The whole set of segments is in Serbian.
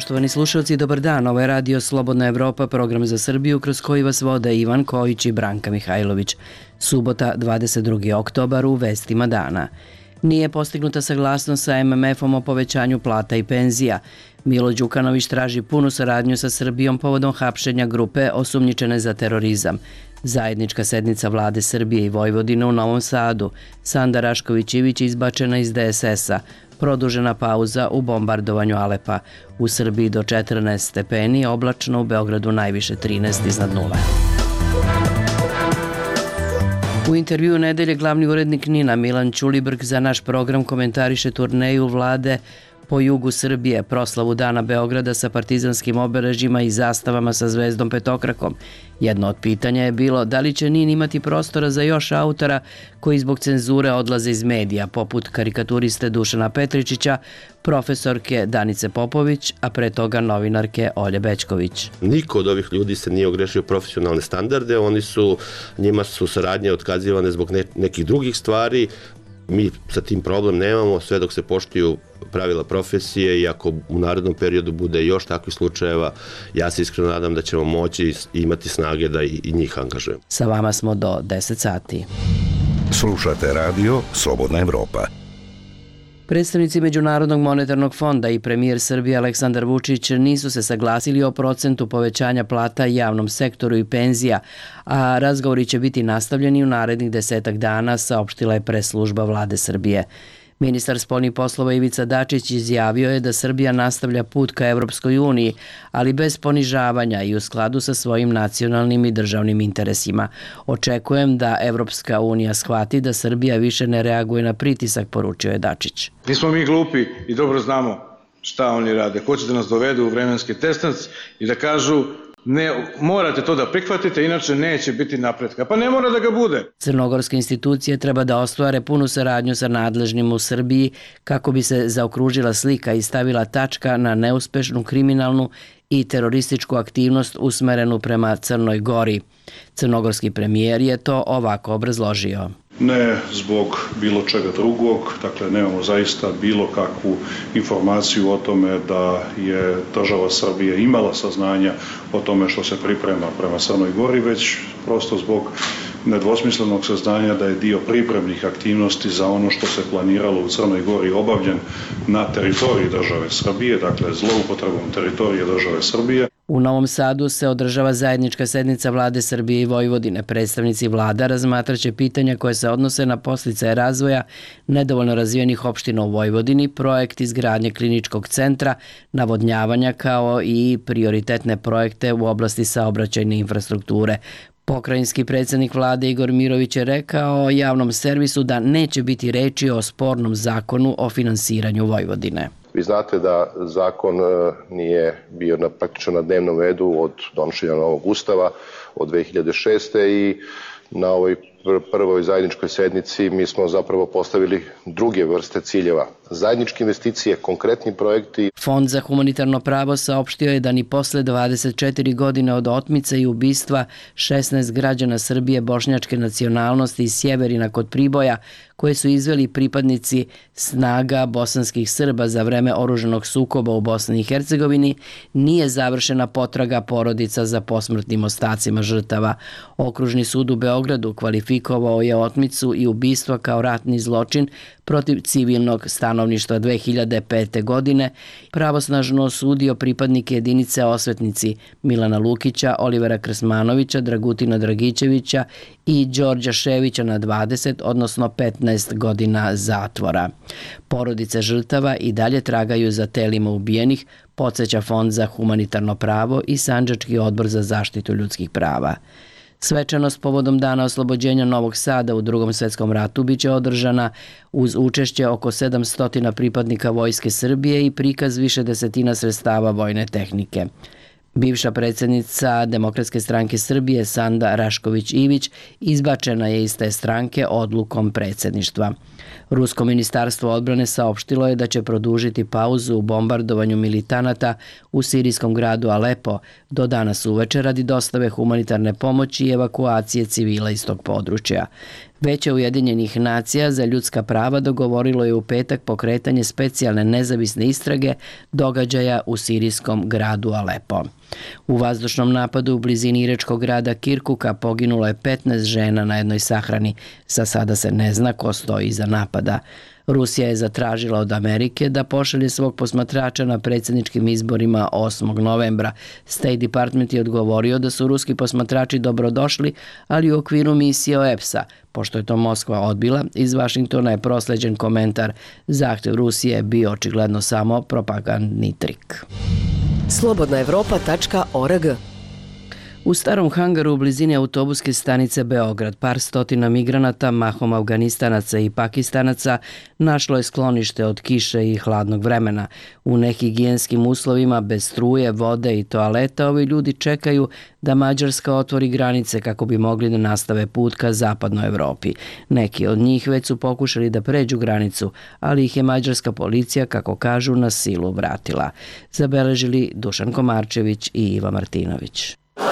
Poštovani slušalci, dobar dan. Ovo je Radio Slobodna Evropa, program za Srbiju kroz koji vas vode Ivan Kojić i Branka Mihajlović. Subota, 22. oktobar, u vestima dana. Nije postignuta saglasnost sa MMF-om o povećanju plata i penzija. Milo Đukanović traži punu saradnju sa Srbijom povodom hapšenja grupe osumnjičene za terorizam. Zajednička sednica vlade Srbije i Vojvodine u Novom Sadu. Sanda Rašković-Ivić izbačena iz DSS-a. Produžena pauza u bombardovanju Alepa. U Srbiji do 14 stepeni, oblačno, u Beogradu najviše 13 iznad nule. U intervjuu nedelje glavni urednik NIN-a Milan Ćulibrk za naš program komentariše turneju vlade po jugu Srbije, proslavu Dana Beograda sa partizanskim obeležjima i zastavama sa zvezdom petokrakom. Jedno od pitanja je bilo da li će NIN imati prostora za još autora koji zbog cenzure odlaze iz medija, poput karikaturiste Dušana Petričića, profesorke Danice Popović, a pre toga novinarke Olje Bećković. Niko od ovih ljudi se nije ogrešio profesionalne standarde, njima su saradnje otkazivane zbog nekih drugih stvari. Mi sa tim problem nemamo, sve dok se poštuju pravila profesije i ako u narednom periodu bude još takvih slučajeva, ja se iskreno nadam da ćemo moći imati snage da i njih angažujemo. Sa vama smo do 10 sati. Slušate Radio Slobodna Evropa. Predstavnici Međunarodnog monetarnog fonda i premijer Srbije Aleksandar Vučić nisu se saglasili o procentu povećanja plata javnom sektoru i penzija, a razgovori će biti nastavljeni u narednih 10 dana, saopštila je press-služba vlade Srbije. Ministar spoljnih poslova Ivica Dačić izjavio je da Srbija nastavlja put ka Evropskoj uniji, ali bez ponižavanja i u skladu sa svojim nacionalnim i državnim interesima. Očekujem da Evropska unija shvati da Srbija više ne reaguje na pritisak, poručio je Dačić. Nismo mi glupi i dobro znamo šta oni rade. Hoće da nas dovedu u vremenski testanac i da kažu ne, morate to da prihvatite, inače neće biti napretka. Pa ne mora da ga bude. Crnogorske institucije treba da ostvare punu saradnju sa nadležnim u Srbiji kako bi se zaokružila slika i stavila tačka na neuspešnu kriminalnu i terorističku aktivnost usmerenu prema Crnoj Gori. Crnogorski premijer je to ovako obrazložio. Ne zbog bilo čega drugog, dakle nemamo zaista bilo kakvu informaciju o tome da je država Srbija imala saznanja o tome što se priprema prema Crnoj Gori, već prosto zbog nedvosmislenog saznanja da je dio pripremnih aktivnosti za ono što se planiralo u Crnoj Gori obavljen na teritoriji države Srbije, dakle zloupotrebom teritorije države Srbije. U Novom Sadu se održava zajednička sednica vlade Srbije i Vojvodine. Predstavnici vlada razmatraće pitanja koje se odnose na podsticaje razvoja nedovoljno razvijenih opština u Vojvodini, projekt izgradnje kliničkog centra, navodnjavanja kao i prioritetne projekte u oblasti saobraćajne infrastrukture. Pokrajinski predsjednik vlade Igor Mirović je rekao javnom servisu da neće biti reči o spornom zakonu o finansiranju Vojvodine. Vi znate da zakon nije bio praktično na dnevnom redu od donošenja novog ustava od 2006. i na ovoj prvoj zajedničkoj sednici mi smo zapravo postavili druge vrste ciljeva. Zajedničke investicije, konkretni projekti. Fond za humanitarno pravo saopštio je da ni posle 24 godine od otmice i ubistva 16 građana Srbije bošnjačke nacionalnosti iz Sjeverina kod Priboja, koje su izveli pripadnici snaga bosanskih Srba za vreme oružanog sukoba u Bosni i Hercegovini, nije završena potraga porodica za posmrtnim ostacima žrtava. Okružni sud u Beogradu kvalifikovao je otmicu i ubistvo kao ratni zločin protiv civilnog stanovništva 2005. godine, pravosnažno osudio pripadnike jedinice Osvetnici Milana Lukića, Olivera Krsmanovića, Dragutina Dragićevića i Đorđa Ševića na 20, odnosno 15 godina zatvora. Porodice žrtava i dalje tragaju za telima ubijenih, podsjeća Fond za humanitarno pravo i Sandžački odbor za zaštitu ljudskih prava. Svečanost povodom Dana oslobođenja Novog Sada u Drugom svjetskom ratu biće održana uz učešće oko 700 pripadnika Vojske Srbije i prikaz više desetina sredstava vojne tehnike. Bivša predsjednica Demokratske stranke Srbije Sanda Rašković-Ivić izbačena je iz te stranke odlukom predsjedništva. Rusko ministarstvo odbrane saopštilo je da će produžiti pauzu u bombardovanju militanata u sirijskom gradu Alepo do danas uveče radi dostave humanitarne pomoći i evakuacije civila iz tog područja. Veće Ujedinjenih nacija za ljudska prava dogovorilo je u petak pokretanje specijalne nezavisne istrage događaja u sirijskom gradu Alepo. U vazdušnom napadu u blizini iračkog grada Kirkuka poginulo je 15 žena na jednoj sahrani. Za sada se ne zna ko stoji iza napada. Rusija je zatražila od Amerike da pošalje svog posmatrača na predsjedničkim izborima 8. novembra. State Department je odgovorio da su ruski posmatrači dobrodošli, ali u okviru misije OEBS-a. Pošto je to Moskva odbila, iz Vašingtona je prosleđen komentar. Zahtev Rusije je bio očigledno samo propagandni trik. Slobodnaevropa.org. U starom hangaru u blizini autobuske stanice Beograd par stotina migranata, mahom Afganistanaca i Pakistanaca, našlo je sklonište od kiše i hladnog vremena. U nehigijenskim uslovima, bez struje, vode i toaleta, ovi ljudi čekaju da Mađarska otvori granice kako bi mogli da nastave put ka zapadnoj Evropi. Neki od njih već su pokušali da pređu granicu, ali ih je mađarska policija, kako kažu, na silu vratila. Zabeležili Dušan Komarčević i Iva Martinović.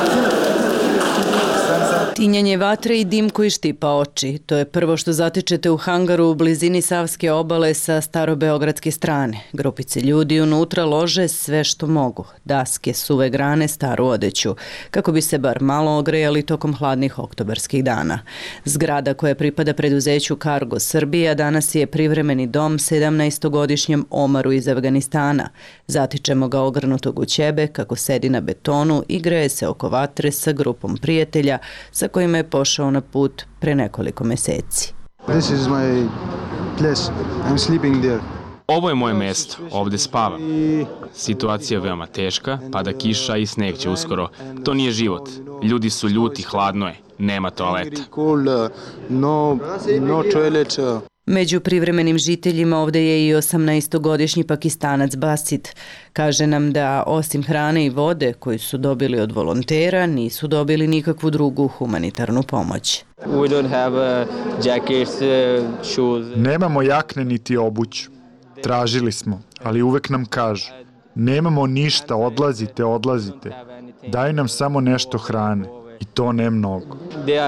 Tinjanje vatre i dim koji štipa oči. To je prvo što zatičete u hangaru u blizini Savske obale sa starobeogradske strane. Grupice ljudi unutra lože sve što mogu. Daske, suve grane, staru odeću. Kako bi se bar malo ogrejali tokom hladnih oktobarskih dana. Zgrada koja pripada preduzeću Cargo Srbija danas je privremeni dom 17-godišnjem Omaru iz Afganistana. Zatičemo ga ogrnutog u ćebe kako sedi na betonu i greje se oko vatre sa grupom prijatelja sa kojima je pošao na put pre nekoliko meseci. This is my place. I'm sleeping there. Ovo je moje mesto, ovde spavam. Situacija je veoma teška, pada kiša i sneg će uskoro. To nije život. Ljudi su ljuti, hladno je, nema toaleta. Među privremenim žiteljima ovde je i 18-godišnji Pakistanac Basit. Kaže nam da osim hrane i vode koju su dobili od volontera, nisu dobili nikakvu drugu humanitarnu pomoć. Nemamo jakne niti obuću. Tražili smo, ali uvek nam kažu: nemamo ništa, odlazite. Daju nam samo nešto hrane i to ne mnogo.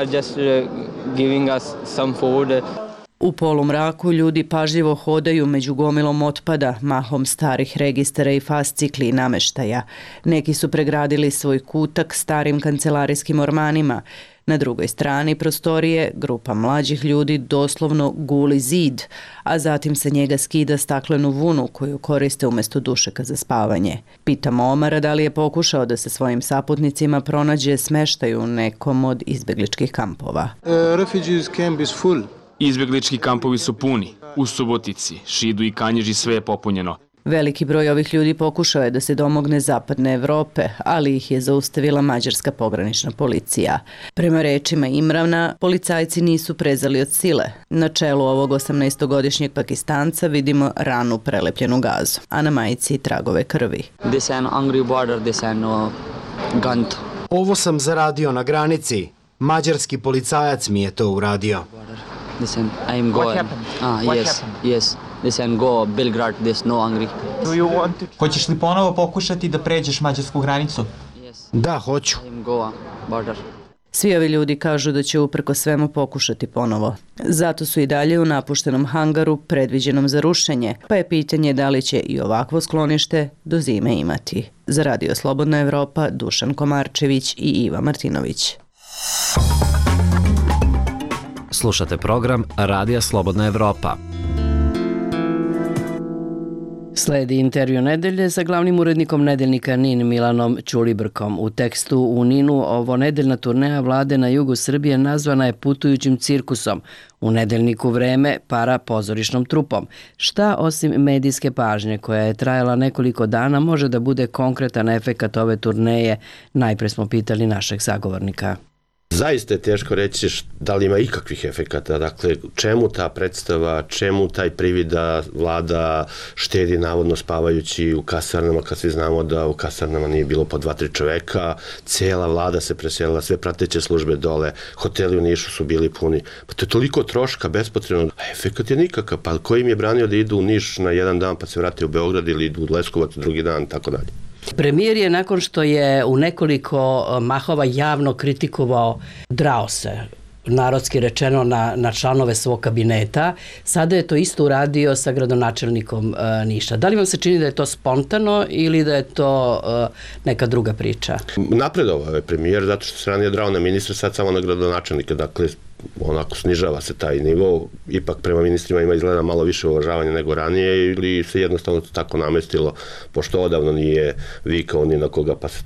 U polumraku ljudi pažljivo hodaju među gomilom otpada, mahom starih registara i fascikli i nameštaja. Neki su pregradili svoj kutak starim kancelarijskim ormanima. Na drugoj strani prostorije grupa mlađih ljudi doslovno guli zid, a zatim sa njega skida staklenu vunu koju koriste umjesto dušeka za spavanje. Pitamo Omara da li je pokušao da se svojim saputnicima pronađe smeštaj u nekom od izbegličkih kampova. Refugees camp is full. Izbeglički kampovi su puni. U Subotici, Šidu i Kanjiži sve je popunjeno. Veliki broj ovih ljudi pokušao je da se domogne zapadne Evrope, ali ih je zaustavila mađarska pogranična policija. Prema rečima Imrana, policajci nisu prezali od sile. Na čelu ovog 18-godišnjeg Pakistanca vidimo ranu prelepljenu gazu, a na majici tragove krvi. Ovo sam zaradio na granici. Mađarski policajac mi je to uradio. Listen, I am going. Yes. Listen, go Belgrade. There's no hungry. Hoćeš li ponovo pokušati da pređeš mađarsku granicu? Da, hoću. I am go border. Svi ovi ljudi kažu da će uprko svemu pokušati ponovo. Zato su i dalje u napuštenom hangaru predviđenom za rušenje, pa je pitanje da li će i ovakvo sklonište do zime imati. Za Radio Slobodna Evropa, Dušan Komarčević i Iva Martinović. Slušate program Radija Slobodna Evropa. Sledi intervju nedelje sa glavnim urednikom nedeljnika NIN Milanom Ćulibrkom. U tekstu u NIN-u ovo nedeljna turneja vlade na jugu Srbije nazvana je putujućim cirkusom. U nedeljniku Vreme para pozorišnom trupom. Šta osim medijske pažnje koja je trajala nekoliko dana može da bude konkretan efekat ove turneje? Najpre smo pitali našeg sagovornika. Zaista je teško reći da li ima ikakvih efekata, dakle čemu ta predstava, čemu taj privid da vlada štedi navodno spavajući u kasarnama, kad svi znamo da u kasarnama nije bilo po 2-3 čoveka, cela vlada se preselila, sve prateće službe dole, hoteli u Nišu su bili puni, pa to je toliko troška bespotrebno, a efekat je nikakav, pa ko im je branio da idu u Niš na jedan dan pa se vrate u Beograd ili idu u Leskovac drugi dan, tako dalje. Premijer je nakon što je u nekoliko mahova javno kritikovao, drao se narodski rečeno na članove svog kabineta. Sada je to isto uradio sa gradonačelnikom Niša. Da li vam se čini da je to spontano ili da je to neka druga priča? Napredovao je premijer zato što se ranije drao na ministra, sad samo na gradonačelnike. Dakle, onako snižava se taj nivo, ipak prema ministrima ima izgleda malo više uvažavanja nego ranije ili se jednostavno to tako namestilo, pošto odavno nije vikao ni na koga, pa se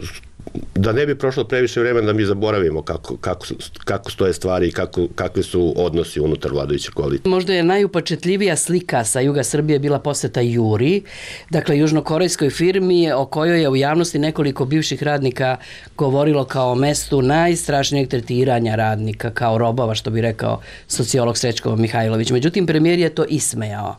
da ne bi prošlo previše vremena da mi zaboravimo kako stoje stvari i kakvi su odnosi unutar vladajuće koalicije. Možda je najupečetljivija slika sa juga Srbije bila poseta Juri, dakle južnokorejskoj firmi o kojoj je u javnosti nekoliko bivših radnika govorilo kao mestu najstrašnijeg tretiranja radnika, kao robova, što bi rekao sociolog Srećko Mihajlović. Međutim, premijer je to ismejao.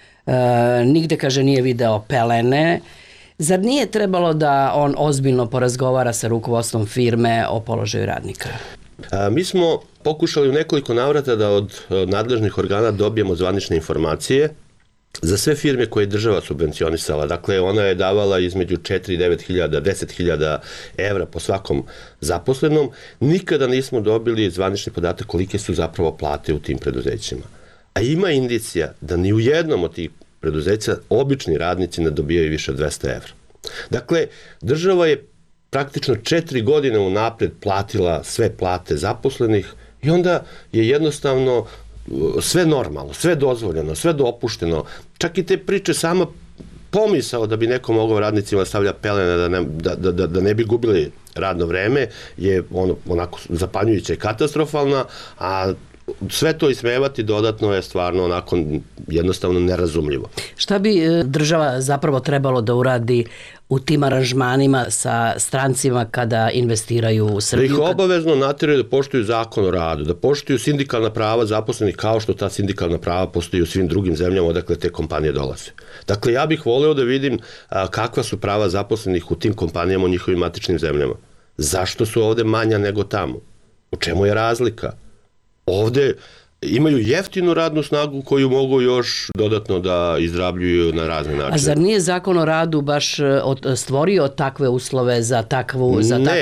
Nigde, kaže, nije video pelene. Zar nije trebalo da on ozbiljno porazgovara sa rukovodstvom firme o položaju radnika? Mi smo pokušali u nekoliko navrata da od nadležnih organa dobijemo zvanične informacije za sve firme koje je država subvencionisala. Dakle, ona je davala između 4 i 9 hiljada, 10 hiljada evra po svakom zaposlenom. Nikada nismo dobili zvanični podatak kolike su zapravo plate u tim preduzećima. A ima indicija da ni u jednom od tih preduzeća obični radnici ne dobijaju više od 200 evra. Dakle, država je praktično 4 godine unapred platila sve plate zaposlenih i onda je jednostavno sve normalno, sve dozvoljeno, sve dopušteno. Čak i te priče sama pomisao da bi neko mogao radnicima stavlja pelene da ne bi gubili radno vreme je onako zapanjujuća i katastrofalna, a sve to ismevati dodatno je stvarno onako jednostavno nerazumljivo. Šta bi država zapravo trebalo da uradi u tim aranžmanima sa strancima kada investiraju u Srbiju? Da ih obavezno natjeraju da poštuju zakon o radu, da poštuju sindikalna prava zaposlenih kao što ta sindikalna prava postoji u svim drugim zemljama odakle te kompanije dolaze. Dakle, ja bih voleo da vidim kakva su prava zaposlenih u tim kompanijama u njihovim matičnim zemljama. Zašto su ovde manja nego tamo? U čemu je razlika? Ovde imaju jeftinu radnu snagu koju mogu još dodatno da izrabljuju na razne načine. A zar nije zakon o radu baš stvorio takve uslove za takav... Ne,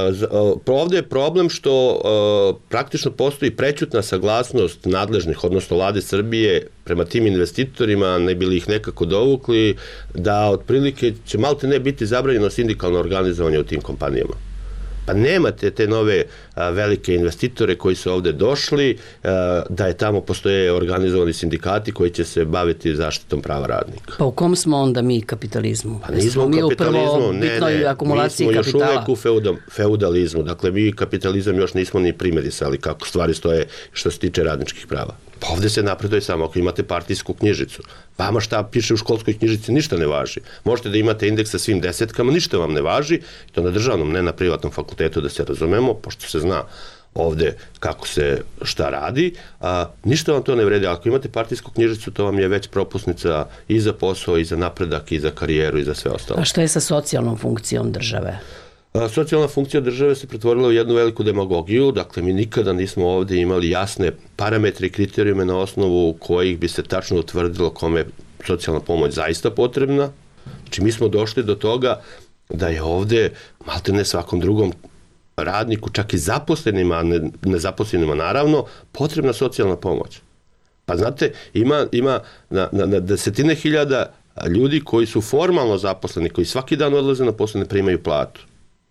ovde je problem što praktično postoji prećutna saglasnost nadležnih, odnosno vlade Srbije prema tim investitorima, ne bili ih nekako dovukli, da otprilike će malte ne biti zabranjeno sindikalno organizovanje u tim kompanijama. Pa nemate te nove velike investitore koji su ovde došli, da je tamo postoje organizovani sindikati koji će se baviti zaštitom prava radnika. Pa u kom smo onda mi kapitalizmu? Pa nismo u kapitalizmu, ne, mi smo još uvek u feudalizmu. Dakle, mi kapitalizam još nismo ni primerisali kako stvari stoje što se tiče radničkih prava. Pa ovde se napreduje samo ako imate partijsku knjižicu. Vama šta piše u školskoj knjižici ništa ne važi. Možete da imate indeks sa svim desetkama, ništa vam ne važi. To na državnom, ne na privatnom fakultetu da se razumemo, pošto se zna ovde kako se šta radi. Ništa vam to ne vredi. Ako imate partijsku knjižicu, to vam je već propusnica i za posao, i za napredak, i za karijeru, i za sve ostalo. A šta je sa socijalnom funkcijom države? Socijalna funkcija države se pretvorila u jednu veliku demagogiju, dakle mi nikada nismo ovde imali jasne parametre i kriterijume na osnovu kojih bi se tačno utvrdilo kome je socijalna pomoć zaista potrebna. Znači mi smo došli do toga da je ovde maltene svakom drugom radniku, čak i zaposlenima, a nezaposlenima naravno, potrebna socijalna pomoć. Pa znate, ima na desetine hiljada ljudi koji su formalno zaposleni, koji svaki dan odlaze na posao, ne primaju platu.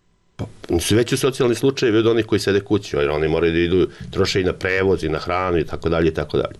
Su veći socijalni slučajevi od onih koji sede kući, jer oni moraju da idu, troše i na prevoz i na hranu i tako dalje i tako dalje.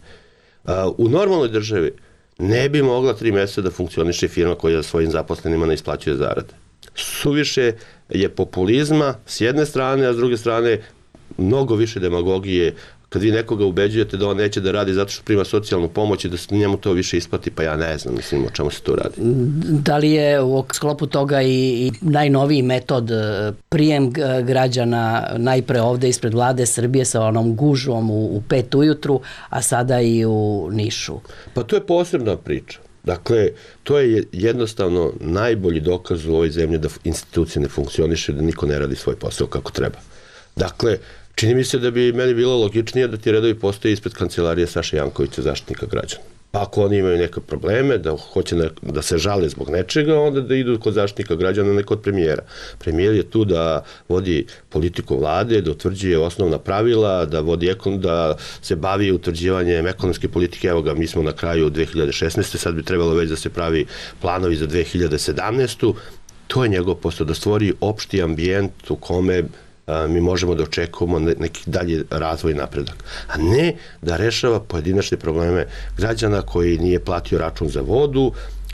U normalnoj državi ne bi mogla 3 meseca da funkcioniše firma koja svojim zaposlenima ne isplaćuje zarade. Suviše je populizma s jedne strane, a s druge strane mnogo više demagogije kad vi nekoga ubeđujete da on neće da radi zato što prima socijalnu pomoć i da se njemu to više isplati, pa ja ne znam, mislim o čemu se to radi. Da li je u sklopu toga i najnoviji metod prijem građana najpre ovde ispred vlade Srbije sa onom gužvom u 5 ujutru, a sada i u Nišu? Pa to je posebna priča. Dakle, to je jednostavno najbolji dokaz u ovoj zemlji da institucije ne funkcioniše, da niko ne radi svoj posao kako treba. Dakle, čini mi se da bi meni bilo logičnije da ti redovi postoje ispred kancelarije Saše Jankovića, zaštitnika građana. Ako oni imaju neke probleme, da hoće da se žale zbog nečega, onda da idu kod zaštitnika građana, ne kod premijera. Premijer je tu da vodi politiku vlade, da utvrđuje osnovna pravila, da se bavi utvrđivanjem ekonomske politike. Evo ga, mi smo na kraju 2016. Sad bi trebalo već da se pravi planovi za 2017. To je njegov posao, da stvori opšti ambijent u kome mi možemo da očekujemo neki dalji razvoj i napredak. A ne da rešava pojedinačne probleme građana koji nije platio račun za vodu,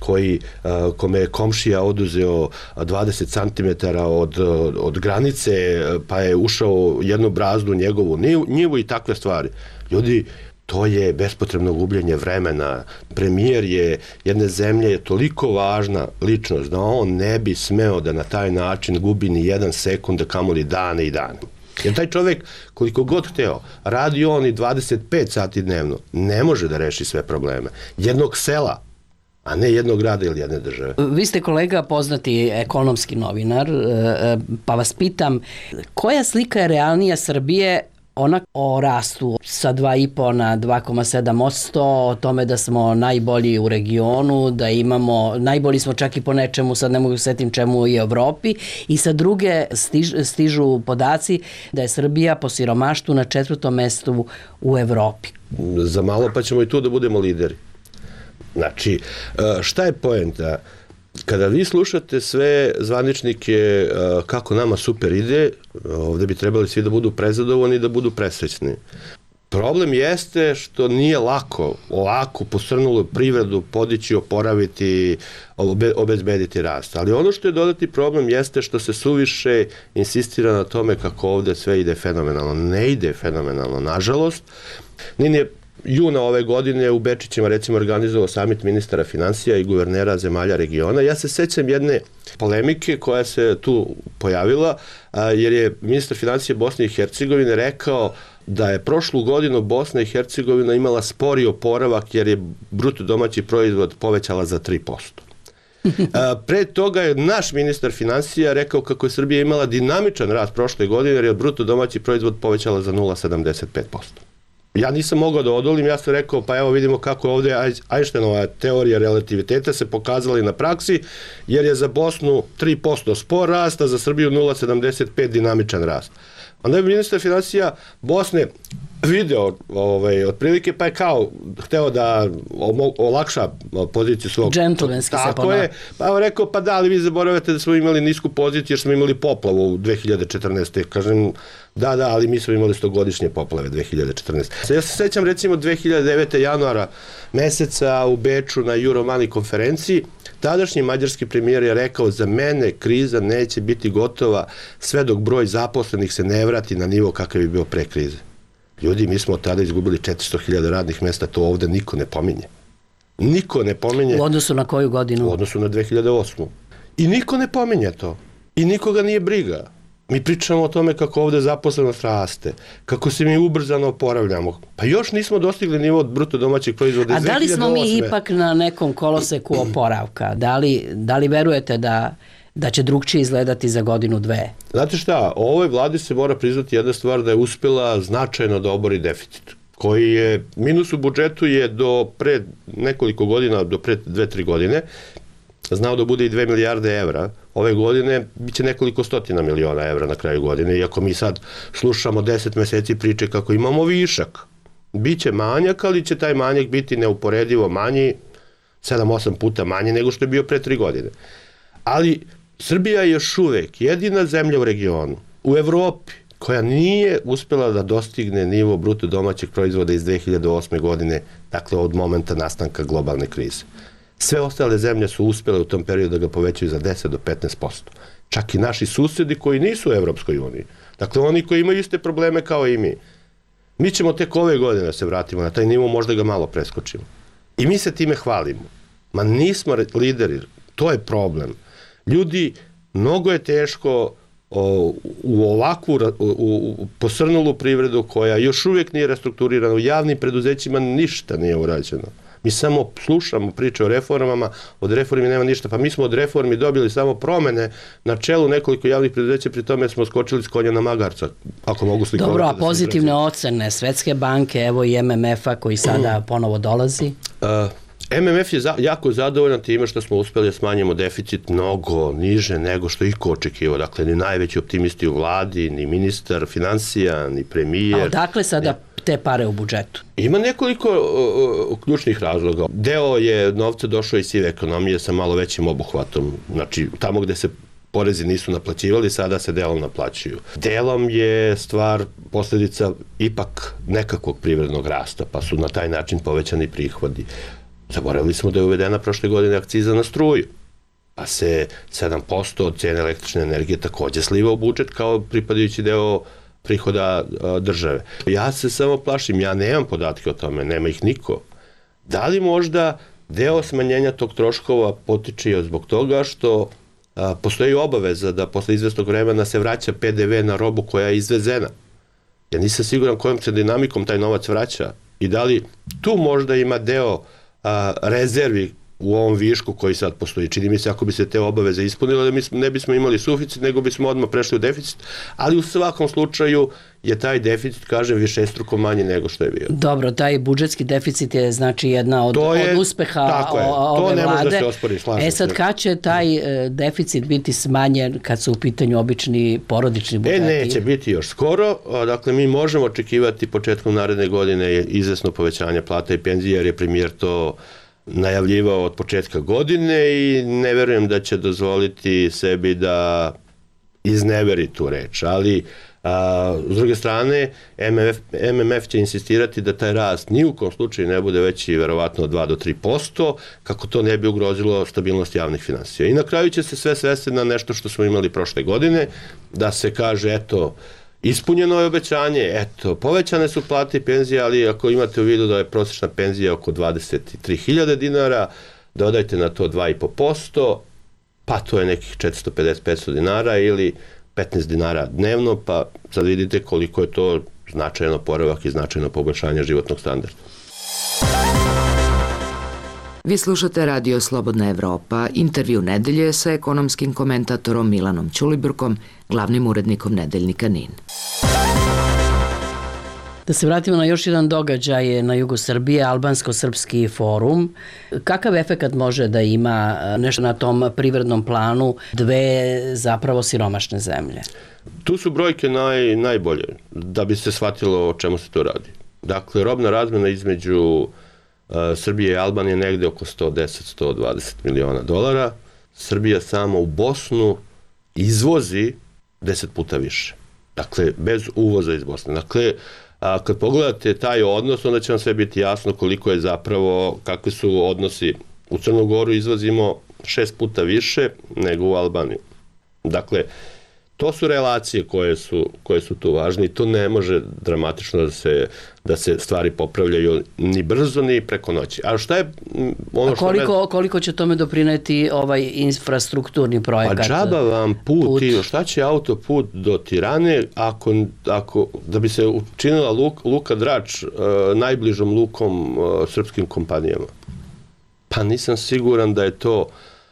kome je komšija oduzeo 20 cm od granice, pa je ušao jednu brazdu njegovu njivu i takve stvari. Ljudi, to je bespotrebno gubljenje vremena. Premijer jedne zemlje je toliko važna ličnost da on ne bi smeo da na taj način gubi ni jedan sekund, da kamoli dane i dane. Jer taj čovek, koliko god hteo, radi on i 25 sati dnevno, ne može da reši sve probleme. Jednog sela, a ne jednog grada ili jedne države. Vi ste, kolega, poznati ekonomski novinar, pa vas pitam, koja slika je realnija Srbije, ona o rastu sa 2,5 na 2,7%, o tome da smo najbolji u regionu, da imamo, najbolji smo čak i po nečemu, sad ne mogu setim čemu i Evropi, i sa druge stižu podaci da je Srbija po siromaštvu na 4. mestu u Evropi. Za malo pa ćemo i tu da budemo lideri. Znači, šta je poenta? Kada vi slušate sve zvaničnike kako nama super ide, ovde bi trebali svi da budu prezadovoljni i da budu presrećni. Problem jeste što nije lako ovako posrnulu privredu podići, oporaviti, obezbediti rast. Ali ono što je dodati problem jeste što se suviše insistira na tome kako ovde sve ide fenomenalno. Ne ide fenomenalno, nažalost. Nije juna ove godine u Bečićima recimo organizovao samit ministara financija i guvernera zemalja regiona. Ja se sećam jedne polemike koja se tu pojavila, jer je ministar financija Bosne i Hercegovine rekao da je prošlu godinu Bosna i Hercegovina imala spori oporavak jer je bruto domaći proizvod povećala za 3%. Pre toga je naš ministar financija rekao kako je Srbija imala dinamičan rast prošle godine jer je bruto domaći proizvod povećala za 0,75%. Ja nisam mogao da odolim, ja sam rekao, pa evo vidimo kako je ovde Einsteinova teorija relativiteta se pokazala i na praksi, jer je za Bosnu 3% spor rast, a za Srbiju 0,75 dinamičan rast. Onda je ministar financija Bosne video otprilike, pa je kao hteo da olakša poziciju svog. Džentlmenski se ponao. Pa je rekao, pa da, ali vi zaboravate da smo imali nisku poziciju jer smo imali poplavu u 2014. Kažem, da, ali mi smo imali 100-godišnje poplave 2014. Ja se sećam recimo 2009. januara meseca u Beču na Euromani konferenciji, tadašnji mađarski premijer je rekao, za mene kriza neće biti gotova sve dok broj zaposlenih se ne vrati na nivo kakav je bio pre krize. Ljudi, mi smo od tada izgubili 400.000 radnih mesta, to ovde niko ne pominje. Niko ne pominje. U odnosu na koju godinu? U odnosu na 2008. I niko ne pominje to. I nikoga nije briga. Mi pričamo o tome kako ovde zaposlenost raste, kako se mi ubrzano oporavljamo. Pa još nismo dostigli nivo od bruto domaćeg proizvoda iz 2008. A da li smo mi ipak na nekom koloseku oporavka? Da li verujete da će drugčije izgledati za godinu, dve? Znate šta, ovoj vladi se mora priznati jedna stvar, da je uspela značajno da obori deficit, koji je, minus u budžetu je do pre nekoliko godina, do pre 2-3 godine, znao da bude i 2 milijarde evra. Ove godine biće nekoliko stotina miliona evra na kraju godine, iako mi sad slušamo 10 meseci priče kako imamo višak. Biće manjak, ali će taj manjak biti neuporedivo manji, 7-8 puta manji nego što je bio pre 3 godine. Ali Srbija je još uvek jedina zemlja u regionu, u Evropi, koja nije uspela da dostigne nivo bruto domaćeg proizvoda iz 2008. godine, dakle od momenta nastanka globalne krize. Sve ostale zemlje su uspjele u tom periodu da ga povećaju za 10 do 15%. Čak i naši susedi koji nisu u Evropskoj uniji. Dakle, oni koji imaju iste probleme kao i mi. Mi ćemo tek ove godine da se vratimo na taj nivo, možda ga malo preskočimo. I mi se time hvalimo. Ma nismo lideri, to je problem. Ljudi, mnogo je teško u ovakvu posrnulu privredu koja još uvijek nije restrukturirana, u javnim preduzećima ništa nije urađeno. Mi samo slušamo priče o reformama, od reformi nema ništa, pa mi smo od reformi dobili samo promene na čelu nekoliko javnih preduzeća, pri tome smo skočili s konja na magarca, ako mogu slikovati. Dobro, a pozitivne ocene Svetske banke, evo i MMF-a koji sada ponovo dolazi? MMF je jako zadovoljan time što smo uspeli da smanjimo deficit mnogo niže nego što iko očekivao. Dakle, ni najveći optimisti u vladi, ni ministar financija, ni premijer. A odakle sada te pare u budžetu? Ima nekoliko ključnih razloga. Deo je novca došao iz sive ekonomije sa malo većim obuhvatom. Znači, tamo gde se porezi nisu naplaćivali, sada se delom naplaćuju. Delom je stvar posledica ipak nekakvog privrednog rasta, pa su na taj način povećani prihodi. Zaboravili smo da je uvedena prošle godine akciza na struju, pa se 7% od cene električne energije takođe sliva u budžet kao pripadajući deo prihoda države. Ja se samo plašim, ja nemam podatke o tome, nema ih niko. Da li možda deo smanjenja tog troškova potiče i zbog toga što postoji obaveza da posle izvestog vremena se vraća PDV na robu koja je izvezena? Ja nisam siguran kojom se dinamikom taj novac vraća i da li tu možda ima deo rezervi u ovom višku koji sad postoji. Čini mi se ako bi se te obaveze ispunile da mi ne bismo imali suficit, nego bismo odmah prešli u deficit, ali u svakom slučaju je taj deficit, kažem, višestruko manji nego što je bio. Dobro, taj budžetski deficit je znači jedna od uspeha ove vlade. To ne može da se ospori, slažem se. Sad kad će taj deficit biti smanjen kad su u pitanju obični porodični budžeti? Neće biti još skoro. Dakle, mi možemo očekivati početkom naredne godine izvesno povećanje plata i penzija, jer je premijer to najavljivao od početka godine i ne verujem da će dozvoliti sebi da izneveri tu reč, ali s druge strane MMF će insistirati da taj rast ni u kom slučaju ne bude veći verovatno od 2 do 3%, kako to ne bi ugrozilo stabilnost javnih finansija. I na kraju će se sve svesti na nešto što smo imali prošle godine, da se kaže eto, ispunjeno je obećanje, eto, povećane su plate i penzije, ali ako imate u vidu da je prosječna penzija oko 23.000 dinara, dodajte na to 2,5%, pa to je nekih 450-500 dinara ili 15 dinara dnevno, pa sad vidite koliko je to značajno poravak i značajno poboljšanje životnog standarda. Vi slušate Radio Slobodna Evropa, intervju nedelje sa ekonomskim komentatorom Milanom Ćulibrkom, glavnim urednikom nedeljnika NIN. Da se vratimo na još jedan događaj na jugu Srbije, Albansko-srpski forum. Kakav efekat može da ima nešto na tom privrednom planu dve zapravo siromašne zemlje? Tu su brojke najbolje, da bi se shvatilo o čemu se to radi. Dakle, robna razmena između Srbije i Albanije negde oko 110-120 miliona dolara. Srbija samo u Bosnu izvozi 10 puta više. Dakle, bez uvoza iz Bosne. Dakle, kad pogledate taj odnos, onda će vam sve biti jasno koliko je zapravo, kakvi su odnosi. U Crnu Goru izvozimo 6 puta više nego u Albaniju. Dakle, to su relacije koje su tu važne i to ne može dramatično da se stvari popravljaju ni brzo ni preko noći. A šta je ono koliko će tome doprineti ovaj infrastrukturni projekat? Pa džaba vam put. Šta će autoput do Tirane ako da bi se učinila Luka Drač najbližom lukom srpskim kompanijama? Pa nisam siguran da je to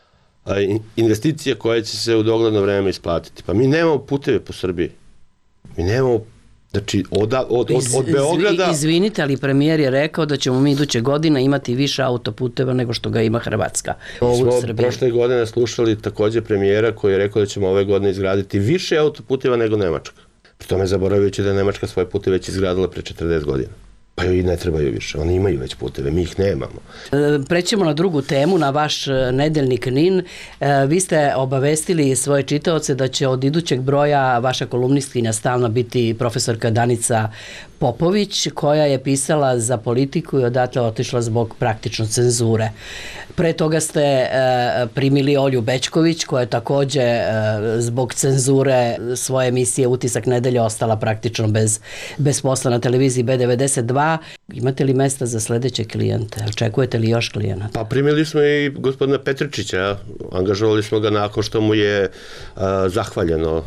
investicija koja će se u dogledno vreme isplatiti. Pa mi nemamo puteve po Srbiji. Mi nemamo, znači, od Beograda... Izvinite, ali premijer je rekao da ćemo mi iduće godine imati više autoputeva nego što ga ima Hrvatska. Smo prošle godine slušali takođe premijera koji je rekao da ćemo ove godine izgraditi više autoputeva nego Nemačka. Pri tome zaboravljajući da je Nemačka svoje puteve već izgradila pre 40 godina. Pa joj i ne trebaju više, oni imaju već puteve, mi ih nemamo. Prećemo na drugu temu, na vaš nedeljnik NIN. Vi ste obavestili svoje čitaoce da će od idućeg broja vaša kolumnistkinja stalna biti profesorka Danica Popović, koja je pisala za Politiku i odatle otišla zbog praktično cenzure. Pre toga ste primili Olju Bećković, koja je takođe zbog cenzure svoje emisije Utisak nedelje ostala praktično bez posla na televiziji B92. 2. Imate li mesta za sledeće klijente? Očekujete li još klijenata? Pa primili smo i gospodina Petričića, angažovali smo ga nakon što mu je zahvaljeno,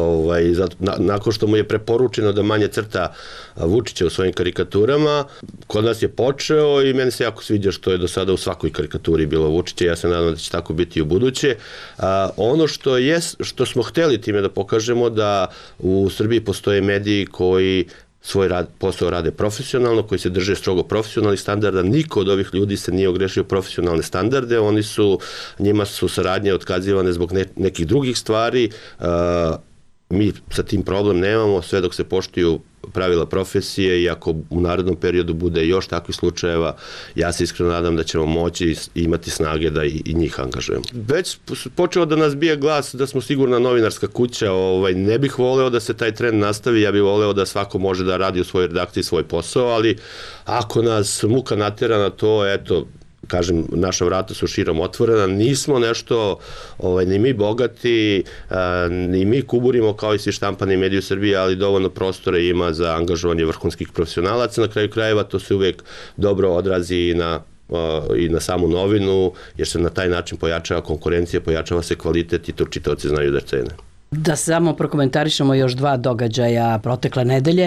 nakon što mu je preporučeno da manje crta Vučića u svojim karikaturama. Kod nas je počeo i meni se jako sviđa što je do sada u svakoj karikaturi bilo Vučića, ja se nadam da će tako biti i u buduće. Ono što smo hteli time da pokažemo da u Srbiji postoje mediji koji svoj posao rade profesionalno, koji se drže strogo profesionalnih standarda. Niko od ovih ljudi se nije ogrešio profesionalne standarde, njima su saradnje otkazivane zbog nekih drugih stvari. Mi sa tim problem nemamo, sve dok se poštuju pravila profesije i ako u narednom periodu bude još takvih slučajeva, ja se iskreno nadam da ćemo moći imati snage da i njih angažujemo. Već počeo da nas bije glas da smo sigurna novinarska kuća, ne bih voleo da se taj trend nastavi, ja bih voleo da svako može da radi u svojoj redakciji svoj posao, ali ako nas muka natera na to, eto, kažem, naša vrata su širom otvorena, nismo nešto, ni mi bogati, ni mi kuburimo kao i svi štampani mediji u Srbiji, ali dovoljno prostora ima za angažovanje vrhunskih profesionalaca. Na kraju krajeva to se uvek dobro odrazi i na samu novinu, jer se na taj način pojačava konkurencija, pojačava se kvalitet i to čitaoci znaju da cene. Da samo prokomentarišemo još 2 događaja protekle nedelje.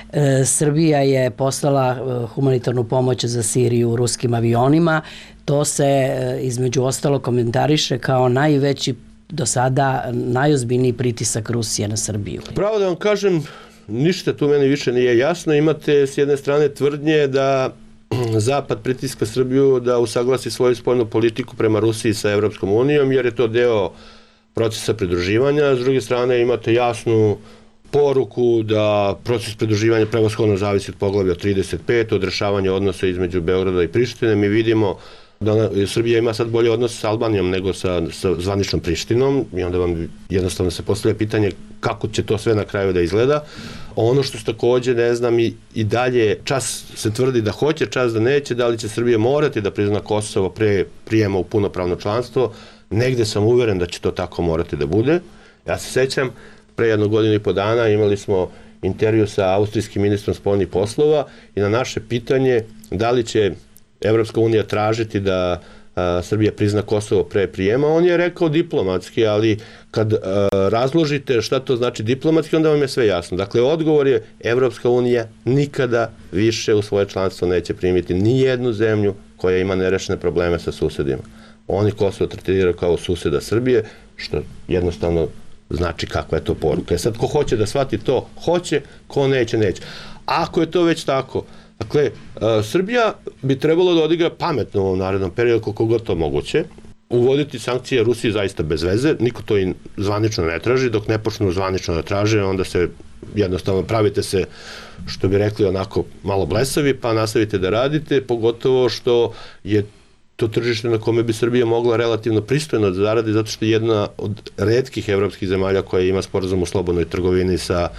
Srbija je poslala humanitarnu pomoć za Siriju ruskim avionima. To se između ostalo komentariše kao najveći do sada najozbiljniji pritisak Rusije na Srbiju. Pravo da vam kažem, ništa tu meni više nije jasno. Imate s jedne strane tvrdnje da Zapad pritiska Srbiju da usaglasi svoju spoljnu politiku prema Rusiji sa Evropskom unijom, jer je to deo procesa pridruživanja. S druge strane imate jasnu poruku da proces pridruživanja prevashodno zavisi od poglavlja 35, od rešavanja odnosa između Beograda i Prištine. Mi vidimo da Srbija ima sad bolje odnos sa Albanijom nego sa zvaničnom Prištinom i onda vam jednostavno se postavlja pitanje kako će to sve na kraju da izgleda. Ono što takođe ne znam i dalje, čas se tvrdi da hoće, čas da neće, da li će Srbija morati da prizna Kosovo pre prijema u punopravno članstvo. Negde sam uveren da će to tako morati da bude. Ja se sećam, pre 1 godinu i po dana imali smo intervju sa austrijskim ministrom spoljnih poslova i na naše pitanje da li će Evropska unija tražiti da Srbija prizna Kosovo pre prijema, on je rekao diplomatski, ali kad razložite šta to znači diplomatski, onda vam je sve jasno. Dakle, odgovor je Evropska unija nikada više u svoje članstvo neće primiti ni jednu zemlju koja ima nerešene probleme sa susedima. Oni Kosovo tretiraju kao suseda Srbije, što jednostavno znači kakva je to poruka. Sad, ko hoće da shvati to, hoće, ko neće, neće. Ako je to već tako, dakle, Srbija bi trebalo da odigra pametno u ovom narednom periodu, koliko god to moguće, uvoditi sankcije Rusiji zaista bez veze, niko to i zvanično ne traži, dok ne počnu zvanično da traže, onda se jednostavno pravite se, što bi rekli, onako malo blesavi, pa nastavite da radite, pogotovo što je to tržište na kome bi Srbija mogla relativno pristojno da zaradi, zato što je jedna od retkih evropskih zemalja koja ima sporazum u slobodnoj trgovini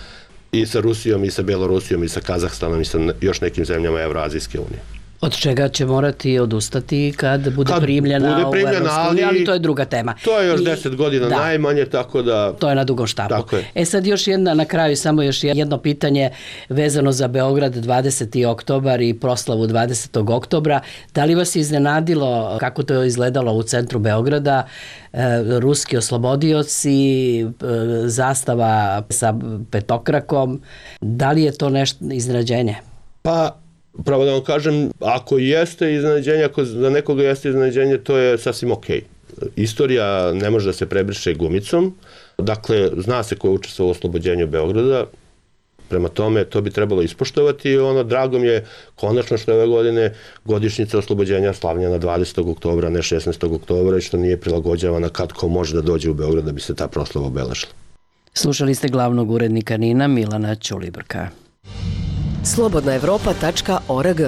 i sa Rusijom, i sa Belorusijom, i sa Kazahstanom, i sa još nekim zemljama Evroazijske unije. Od čega će morati odustati kad bude primljena u Evropsku uniju, ali to je druga tema. To je još 10 godina najmanje, tako da... To je na dugom štapu. Sad još na kraju samo još jedno pitanje vezano za Beograd 20. oktobar i proslavu 20. oktobra. Da li vas je iznenadilo kako to je izgledalo u centru Beograda, ruski oslobodioci, zastava sa petokrakom? Da li je to nešto iznenađenje? Pa, pravo da vam kažem, ako jeste iznenađenje, ako za nekoga jeste iznenađenje, to je sasvim okej. Istorija ne može da se prebriše gumicom, dakle, zna se ko je učestvovao u oslobođenju Beograda, prema tome to bi trebalo ispoštovati i drago mi je konačno što je ove godine godišnjica oslobođenja slavljena 20. oktobra, ne 16. oktobra i što nije prilagođavana kad ko može da dođe u Beograd da bi se ta proslava obeležila. Slušali ste glavnog urednika NIN-a Milana Ćulibrka. slobodnaevropa.org.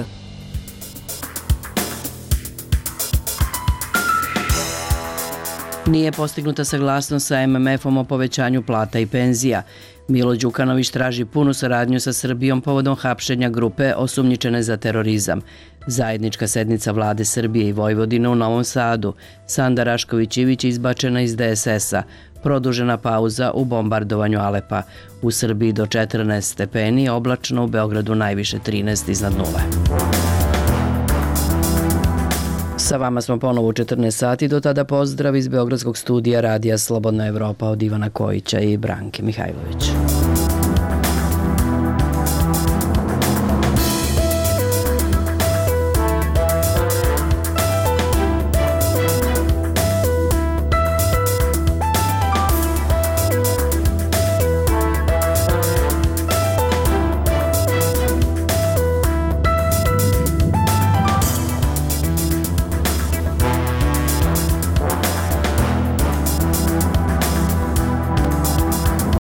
Nije postignuta saglasnost sa MMF-om o povećanju plata i penzija. Milo Đukanović traži punu saradnju sa Srbijom povodom hapšenja grupe osumnjičene za terorizam. Zajednička sednica vlade Srbije i Vojvodine u Novom Sadu. Sanda Rašković-Ivić izbačena iz DSS-a. Produžena pauza u bombardovanju Alepa. U Srbiji do 14 stepeni, oblačno, u Beogradu najviše 13 iznad nule. Sa vama smo ponovo u 14 sati, do tada pozdrav iz Beogradskog studija Radija Slobodna Evropa od Ivana Kojića i Branke Mihajlović.